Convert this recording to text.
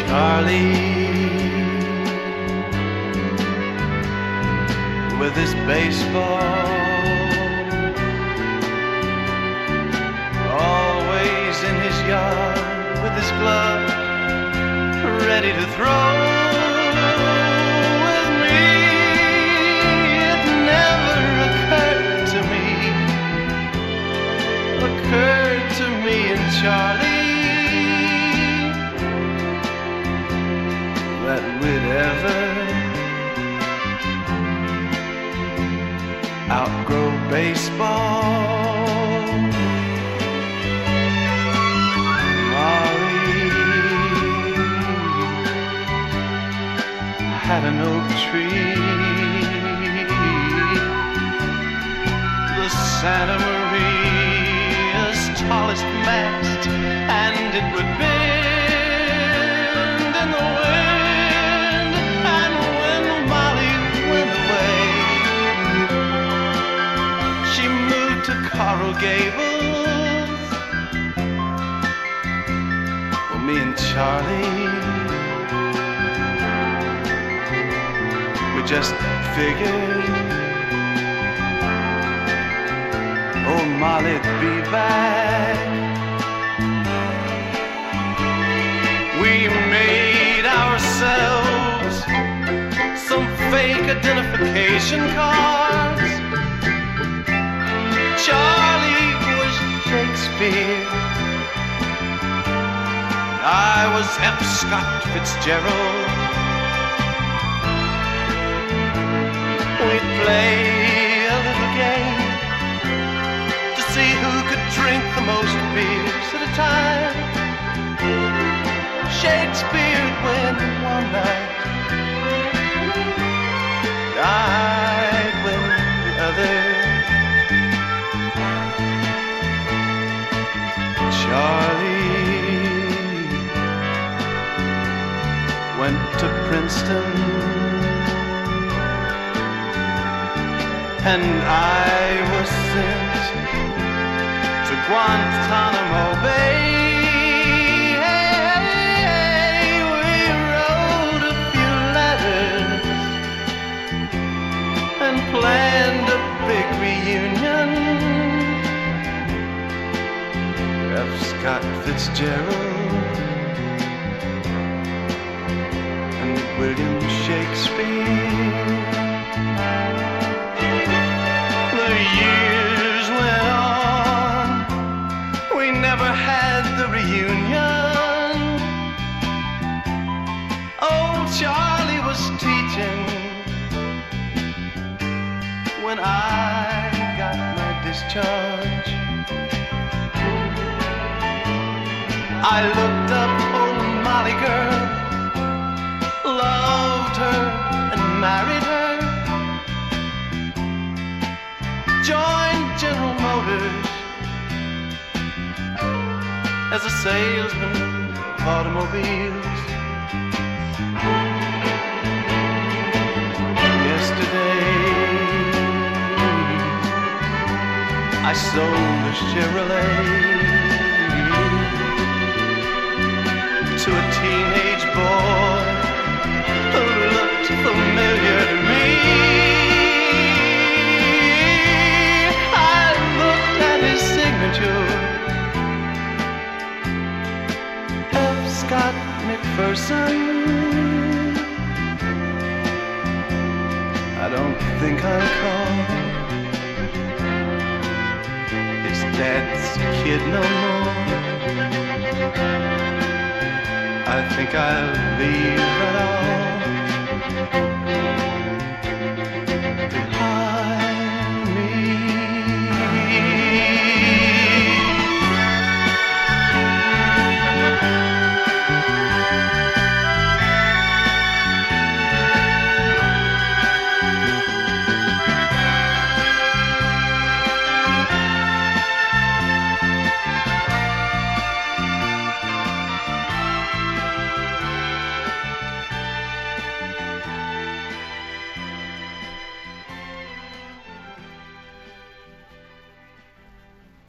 Charlie with his baseball, always in his yard with his glove ready to throw. With me, it never occurred to me and Charlie that we'd ever outgrow baseball. Molly had an oak tree, the Santa Maria's tallest mast, and it would bend in the wind. And when Molly went away, she moved to Coral Gables. Well, me and Charlie, we just figured, oh, Molly'd be back. We made ourselves some fake identification cards. Charlie was Shakespeare, I was F. Scott Fitzgerald. We'd play a little game to see who could drink the most beers at a time. Shakespeare'd win one night, I'd win the other. Charlie went to Princeton, and I was sent to Guantanamo Bay. We wrote a few letters and planned a big reunion. F. Scott Fitzgerald and William Shakespeare. The years went on, we never had the reunion. Old Charlie was teaching when I got my discharge. I looked up old Molly girl, loved her and married her, joined General Motors as a salesman of automobiles. Yesterday I sold a Chevrolet to a teenage boy who looked familiar to me. I looked at his signature, F. Scott McPherson. I don't think I'll call his dad's kid no more. I think I'll leave it all